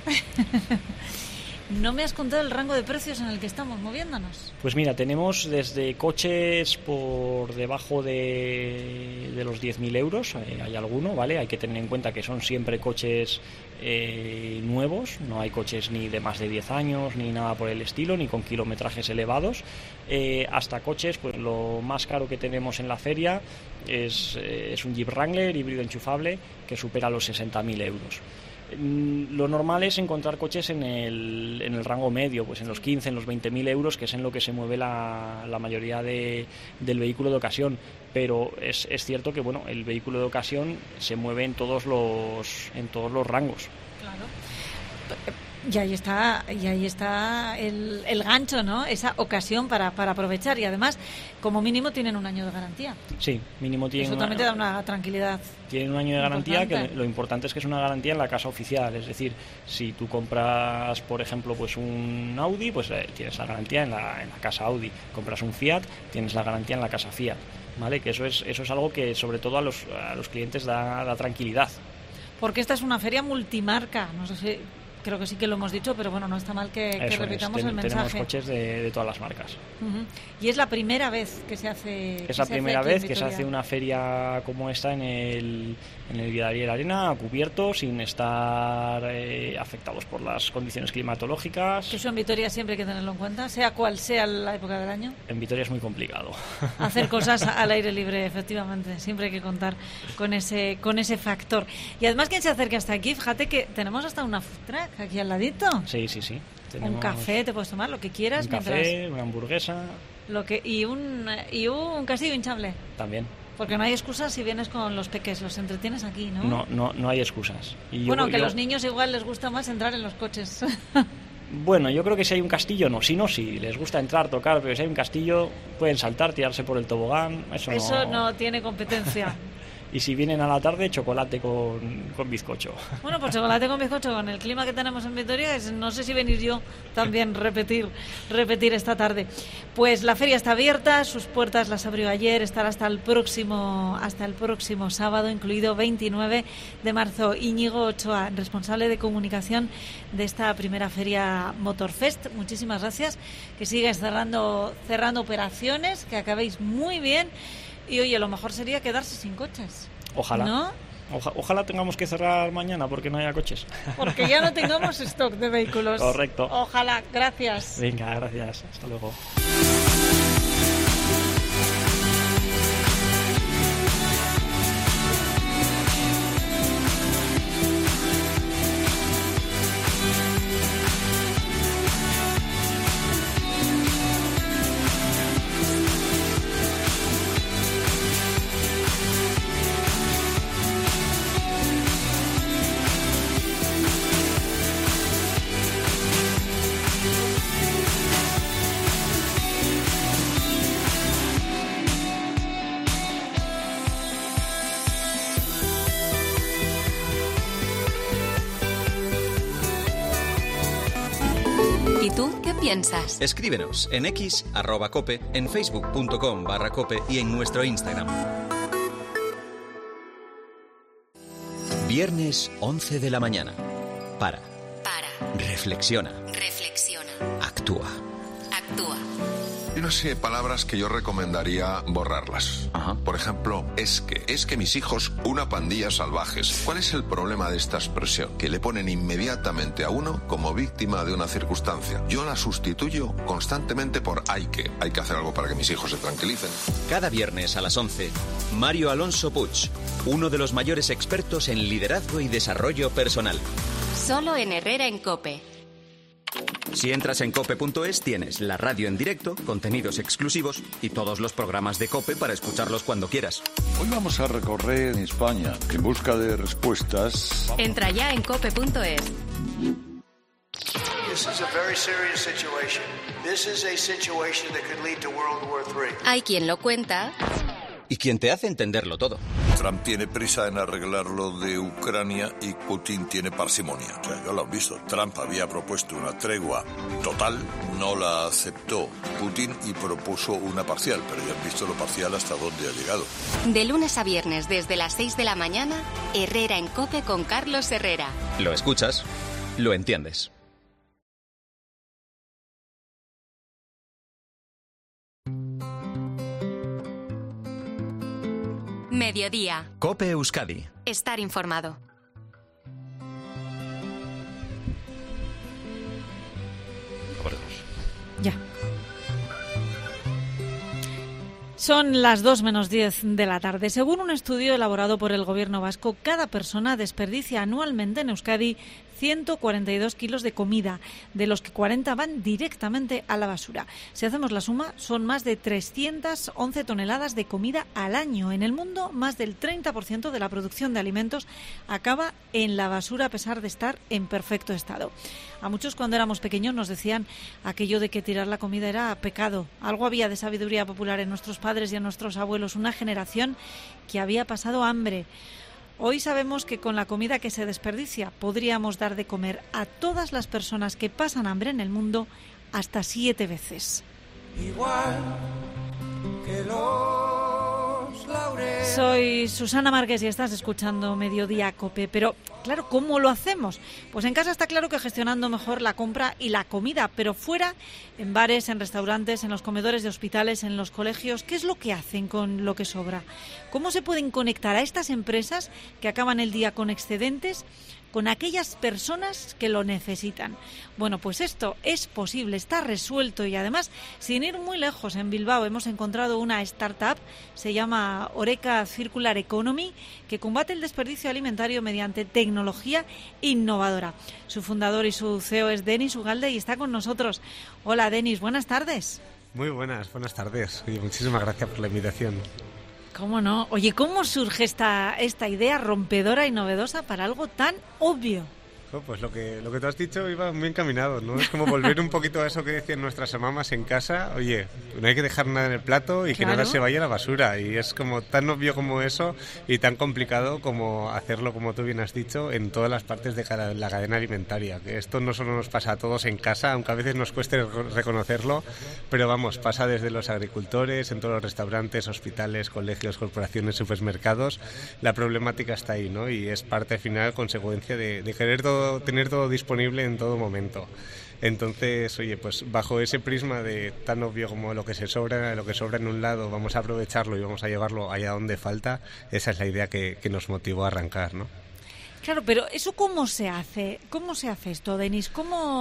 No me has contado el rango de precios en el que estamos moviéndonos. Pues mira, tenemos desde coches por debajo de los 10.000 euros, hay alguno, ¿vale? Hay que tener en cuenta que son siempre coches nuevos, no hay coches ni de más de 10 años, ni nada por el estilo, ni con kilometrajes elevados, hasta coches, pues lo más caro que tenemos en la feria es un Jeep Wrangler híbrido enchufable que supera los 60.000 euros. Lo normal es encontrar coches en el rango medio, pues en los 15, en los 20.000 euros, que es en lo que se mueve la mayoría del vehículo de ocasión. Pero es cierto que bueno, el vehículo de ocasión se mueve en todos los rangos. Claro. Y ahí está el gancho, ¿no? Esa ocasión para aprovechar, y además, como mínimo, tienen un año de garantía. Sí, mínimo tienen. Eso también te da una tranquilidad. Tienen un año de garantía, que lo importante es que es una garantía en la casa oficial. Es decir, si tú compras, por ejemplo, pues un Audi, pues tienes la garantía en la casa Audi. Compras un Fiat, tienes la garantía en la casa Fiat. ¿Vale? Que eso es algo que sobre todo a los clientes da tranquilidad. Porque esta es una feria multimarca, no sé si creo que sí que lo hemos dicho, pero bueno, no está mal que repitamos el mensaje. Tenemos coches de todas las marcas. Y es la primera vez que se hace. Es la primera vez que se hace una feria como esta en el Viadrier Arena, cubierto, sin estar afectados por las condiciones climatológicas. Que eso en Vitoria siempre hay que tenerlo en cuenta, sea cual sea la época del año. En Vitoria es muy complicado. Hacer cosas al aire libre, efectivamente. Siempre hay que contar con ese factor. Y además, quien se acerque hasta aquí, fíjate que tenemos hasta una food truck aquí al ladito. Sí. Un café, te puedes tomar lo que quieras. Un café, una hamburguesa. Y un castillo hinchable. También. Porque no hay excusas si vienes con los peques, los entretienes aquí, ¿no? No hay excusas. Que los niños igual les gusta más entrar en los coches. Bueno, yo creo que si hay un castillo, sí, les gusta entrar, tocar, pero si hay un castillo pueden saltar, tirarse por el tobogán, eso no tiene competencia. Y si vienen a la tarde, chocolate con bizcocho. Bueno, pues chocolate con bizcocho, con el clima que tenemos en Vitoria, no sé si venir yo también repetir esta tarde. Pues la feria está abierta, sus puertas las abrió ayer, estará hasta el próximo sábado, incluido 29 de marzo. Íñigo Ochoa, responsable de comunicación de esta primera feria Motorfest, muchísimas gracias, que sigáis cerrando operaciones, que acabéis muy bien. Y oye, lo mejor sería quedarse sin coches. Ojalá. ¿No? Ojalá tengamos que cerrar mañana porque no haya coches. Porque ya no tengamos stock de vehículos. Correcto. Ojalá. Gracias. Venga, gracias. Hasta luego. ¿Y tú qué piensas? Escríbenos en X, @cope, en facebook.com/cope y en nuestro Instagram. Viernes 11 de la mañana. Para. Reflexiona. Actúa. Hay una serie de palabras que yo recomendaría borrarlas. Por ejemplo, es que mis hijos, una pandilla salvajes. ¿Cuál es el problema de esta expresión? Que le ponen inmediatamente a uno como víctima de una circunstancia. Yo la sustituyo constantemente por hay que hacer algo para que mis hijos se tranquilicen. Cada viernes a las 11, Mario Alonso Puig, uno de los mayores expertos en liderazgo y desarrollo personal. Solo en Herrera en COPE. Si entras en cope.es tienes la radio en directo, contenidos exclusivos y todos los programas de COPE para escucharlos cuando quieras. Hoy vamos a recorrer España en busca de respuestas. Entra ya en cope.es. Hay quien lo cuenta y quien te hace entenderlo todo. Trump tiene prisa en arreglar lo de Ucrania y Putin tiene parsimonia. O sea, ya lo han visto. Trump había propuesto una tregua total, no la aceptó Putin y propuso una parcial, pero ya han visto lo parcial hasta dónde ha llegado. De lunes a viernes desde las 6 de la mañana, Herrera en COPE con Carlos Herrera. Lo escuchas, lo entiendes. Mediodía. COPE Euskadi. Estar informado. Ya. Son las 2 menos 10 de la tarde. Según un estudio elaborado por el Gobierno vasco, cada persona desperdicia anualmente en Euskadi 142 kilos de comida, de los que 40 van directamente a la basura. Si hacemos la suma, son más de 311 toneladas de comida al año. En el mundo, más del 30% de la producción de alimentos acaba en la basura, a pesar de estar en perfecto estado. A muchos, cuando éramos pequeños, nos decían aquello de que tirar la comida era pecado. Algo había de sabiduría popular en nuestros padres y en nuestros abuelos, una generación que había pasado hambre. Hoy sabemos que con la comida que se desperdicia podríamos dar de comer a todas las personas que pasan hambre en el mundo hasta 7 veces. Igual que los laureles. Soy Susana Márquez y estás escuchando Mediodía COPE, pero Claro, ¿cómo lo hacemos? Pues en casa está claro que gestionando mejor la compra y la comida, pero fuera, en bares, en restaurantes, en los comedores de hospitales, en los colegios, ¿qué es lo que hacen con lo que sobra? ¿Cómo se pueden conectar a estas empresas que acaban el día con excedentes con aquellas personas que lo necesitan? Bueno, pues esto es posible, está resuelto y además, sin ir muy lejos, en Bilbao hemos encontrado una startup, se llama Oreca Circular Economy, que combate el desperdicio alimentario mediante tecnología innovadora. Su fundador y su CEO es Denis Ugalde y está con nosotros. Hola Denis, buenas tardes. Muy buenas tardes. Oye, muchísimas gracias por la invitación. ¿Cómo no? Oye, ¿cómo surge esta idea rompedora y novedosa para algo tan obvio? Pues lo que tú has dicho iba muy encaminado, ¿no? Es como volver un poquito a eso que decían nuestras mamás en casa. Oye, no hay que dejar nada en el plato y que nada se vaya a la basura. Y es como tan obvio como eso y tan complicado como hacerlo, como tú bien has dicho, en todas las partes de la cadena alimentaria. Que esto no solo nos pasa a todos en casa, aunque a veces nos cueste reconocerlo, pero vamos, pasa desde los agricultores, en todos los restaurantes, hospitales, colegios, corporaciones, supermercados. La problemática está ahí, ¿no? Y es parte, al final, consecuencia de querer tener todo disponible en todo momento. Entonces, oye, pues bajo ese prisma de tan obvio como lo que sobra en un lado, vamos a aprovecharlo y vamos a llevarlo allá donde falta, esa es la idea que nos motivó a arrancar, ¿no? Claro, pero ¿eso cómo se hace? ¿Cómo se hace esto, Denis?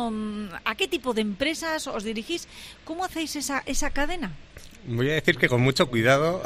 ¿A qué tipo de empresas os dirigís? ¿Cómo hacéis esa cadena? Voy a decir que con mucho cuidado.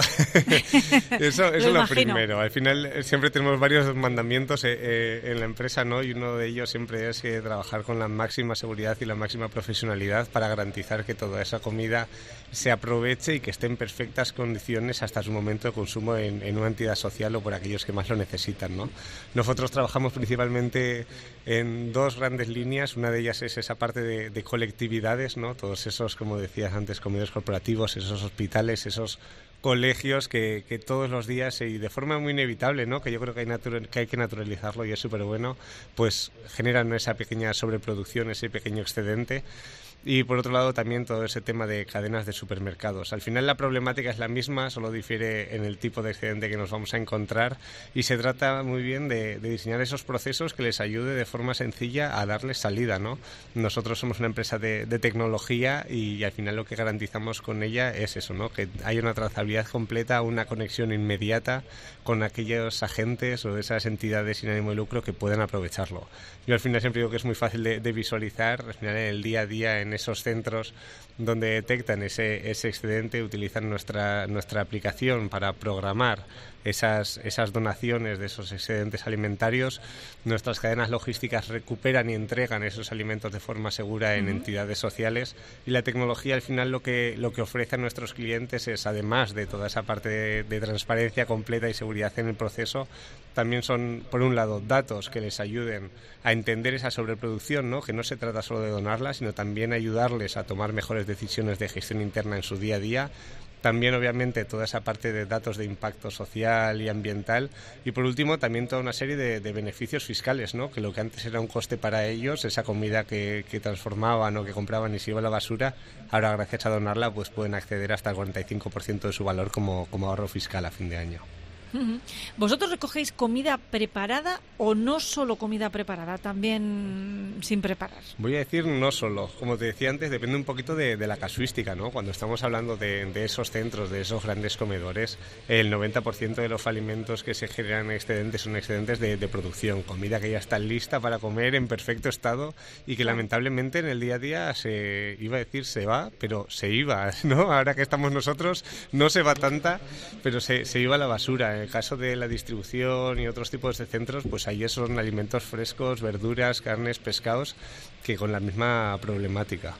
Eso es lo primero. Al final siempre tenemos varios mandamientos en la empresa, ¿no? Y uno de ellos siempre es trabajar con la máxima seguridad y la máxima profesionalidad para garantizar que toda esa comida se aproveche y que esté en perfectas condiciones hasta su momento de consumo en una entidad social o por aquellos que más lo necesitan, ¿no? Nosotros trabajamos principalmente en dos grandes líneas. Una de ellas es esa parte de colectividades, ¿no? Todos esos, como decías antes, comedores corporativos, esos hospitales, esos colegios que todos los días y de forma muy inevitable, ¿no? Que yo creo que hay que naturalizarlo y es súper bueno, pues generan esa pequeña sobreproducción, ese pequeño excedente. Y por otro lado también todo ese tema de cadenas de supermercados. Al final la problemática es la misma, solo difiere en el tipo de excedente que nos vamos a encontrar y se trata muy bien de diseñar esos procesos que les ayude de forma sencilla a darles salida, ¿no? Nosotros somos una empresa de tecnología y al final lo que garantizamos con ella es eso, ¿no? Que haya una trazabilidad completa, una conexión inmediata con aquellos agentes o esas entidades sin ánimo de lucro que puedan aprovecharlo. Yo al final siempre digo que es muy fácil de visualizar, al final en el día a día en esos centros donde detectan ese excedente, utilizan nuestra aplicación para programar esas donaciones de esos excedentes alimentarios. Nuestras cadenas logísticas recuperan y entregan esos alimentos de forma segura en entidades sociales y la tecnología al final lo que ofrece a nuestros clientes es, además de toda esa parte de transparencia completa y seguridad en el proceso, también son, por un lado, datos que les ayuden a entender esa sobreproducción, ¿no? Que no se trata solo de donarla, sino también ayudarles a tomar mejores decisiones de gestión interna en su día a día. También, obviamente, toda esa parte de datos de impacto social y ambiental. Y, por último, también toda una serie de beneficios fiscales, ¿no? Que lo que antes era un coste para ellos, esa comida que transformaban o que compraban y se iba a la basura, ahora, gracias a donarla, pues pueden acceder hasta el 45% de su valor como ahorro fiscal a fin de año. ¿Vosotros recogéis comida preparada o no solo comida preparada, también sin preparar? Voy a decir no solo. Como te decía antes, depende un poquito de la casuística, ¿no? Cuando estamos hablando de esos centros, de esos grandes comedores, el 90% de los alimentos que se generan excedentes son excedentes de producción, comida que ya está lista para comer en perfecto estado y que lamentablemente en el día a día se va, pero se iba, ¿no? Ahora que estamos nosotros no se va tanta, pero se iba a la basura. En el caso de la distribución y otros tipos de centros, pues ahí son alimentos frescos, verduras, carnes, pescados, que con la misma problemática.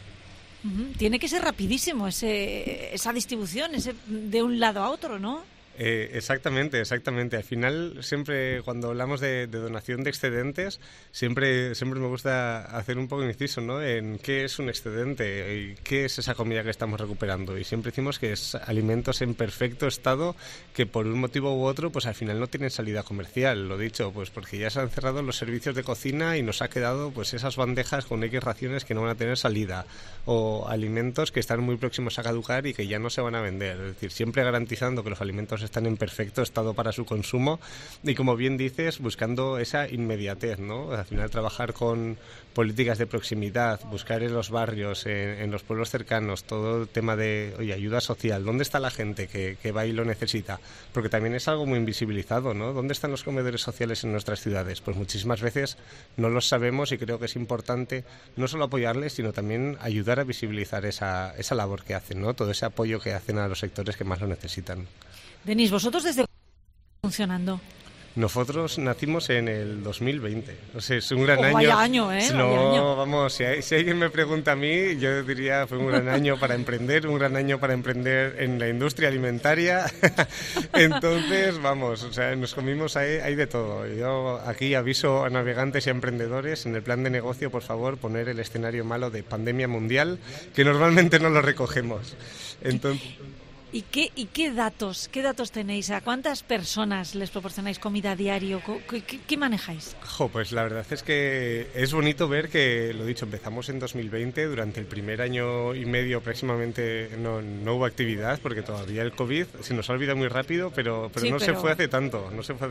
Tiene que ser rapidísimo esa distribución, de un lado a otro, ¿no? Exactamente. Al final, siempre cuando hablamos de donación de excedentes, siempre me gusta hacer un poco inciso, ¿no? En qué es un excedente y qué es esa comida que estamos recuperando. Y siempre decimos que es alimentos en perfecto estado que por un motivo u otro, pues al final no tienen salida comercial. Lo dicho, pues porque ya se han cerrado los servicios de cocina y nos ha quedado pues esas bandejas con X raciones que no van a tener salida, o alimentos que están muy próximos a caducar y que ya no se van a vender. Es decir, siempre garantizando que los alimentos están en perfecto estado para su consumo y, como bien dices, buscando esa inmediatez, ¿no? Al final trabajar con políticas de proximidad, buscar en los barrios, en los pueblos cercanos, todo el tema de ayuda social. ¿Dónde está la gente que va y lo necesita? Porque también es algo muy invisibilizado, ¿no? ¿Dónde están los comedores sociales en nuestras ciudades? Pues muchísimas veces no los sabemos y creo que es importante no solo apoyarles, sino también ayudar a visibilizar esa labor que hacen, ¿no? Todo ese apoyo que hacen a los sectores que más lo necesitan. Denis, ¿vosotros desde cuándo funcionando? Nosotros nacimos en el 2020. O sea, es un gran año. Vaya año, ¿eh? No, vaya año. Vamos, si alguien me pregunta a mí, yo diría fue un gran año para emprender, un gran año para emprender en la industria alimentaria. Entonces, vamos, o sea, nos comimos ahí de todo. Yo aquí aviso a navegantes y a emprendedores, en el plan de negocio, por favor, poner el escenario malo de pandemia mundial, que normalmente no lo recogemos. Entonces... ¿Y qué datos tenéis? ¿A cuántas personas les proporcionáis comida a diario? ¿Qué manejáis? Pues la verdad es que es bonito ver que, lo dicho, empezamos en 2020, durante el primer año y medio próximamente no hubo actividad, porque todavía el COVID se nos ha olvidado muy rápido, pero se fue hace tanto.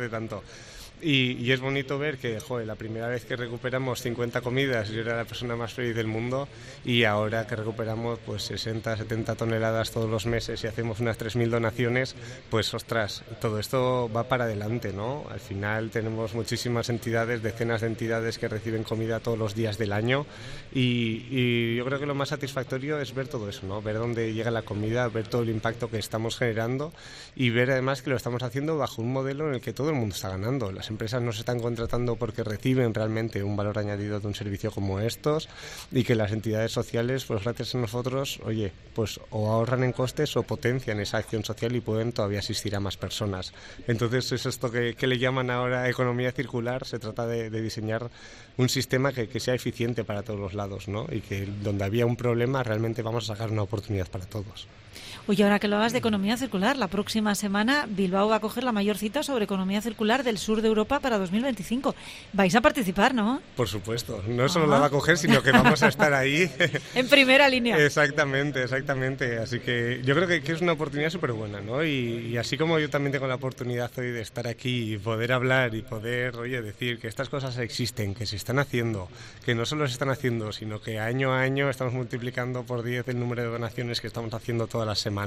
Y es bonito ver que, la primera vez que recuperamos 50 comidas, yo era la persona más feliz del mundo, y ahora que recuperamos pues 60, 70 toneladas todos los meses y hacemos unas 3.000 donaciones, pues ostras, todo esto va para adelante, ¿no? Al final tenemos muchísimas entidades, decenas de entidades que reciben comida todos los días del año, y yo creo que lo más satisfactorio es ver todo eso, ¿no? Ver dónde llega la comida, ver todo el impacto que estamos generando y ver además que lo estamos haciendo bajo un modelo en el que todo el mundo está ganando. Las empresas no se están contratando porque reciben realmente un valor añadido de un servicio como estos, y que las entidades sociales, pues gracias a nosotros, pues o ahorran en costes o potencian esa acción social y pueden todavía asistir a más personas. Entonces es esto que le llaman ahora economía circular. Se trata de diseñar un sistema que sea eficiente para todos los lados, ¿no? Y que donde había un problema realmente vamos a sacar una oportunidad para todos. Oye, ahora que lo hagas de economía circular, la próxima semana Bilbao va a coger la mayor cita sobre economía circular del sur de Europa para 2025. Vais a participar, ¿no? Por supuesto. No solo la va a coger, sino que vamos a estar ahí. En primera línea. Exactamente. Así que yo creo que es una oportunidad súper buena, ¿no? Y así como yo también tengo la oportunidad hoy de estar aquí y poder hablar y poder, decir que estas cosas existen, que se están haciendo, que no solo se están haciendo, sino que año a año estamos multiplicando por 10 el número de donaciones que estamos haciendo todas las semanas.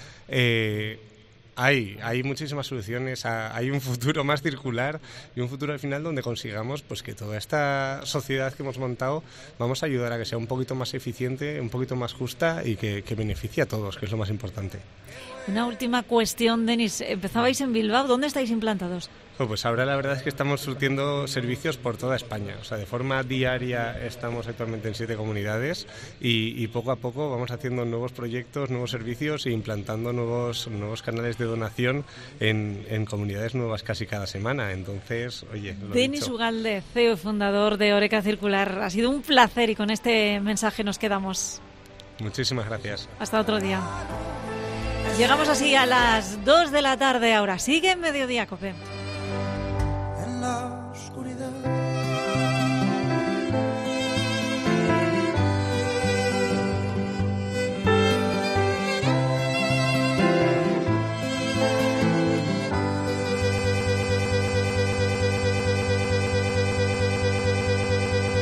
Hay muchísimas soluciones, hay un futuro más circular y un futuro al final donde consigamos pues que toda esta sociedad que hemos montado vamos a ayudar a que sea un poquito más eficiente, un poquito más justa y que beneficie a todos, que es lo más importante. Una última cuestión, Denis. Empezabais en Bilbao, ¿dónde estáis implantados? Pues ahora la verdad es que estamos surtiendo servicios por toda España. O sea, de forma diaria estamos actualmente en 7 comunidades y poco a poco vamos haciendo nuevos proyectos, nuevos servicios e implantando nuevos canales de donación en comunidades nuevas casi cada semana. Entonces, Denis Ugalde, CEO y fundador de Horeca Circular. Ha sido un placer y con este mensaje nos quedamos. Muchísimas gracias. Hasta otro día. Llegamos así a las 2 de la tarde ahora. Sigue en Mediodía Cope.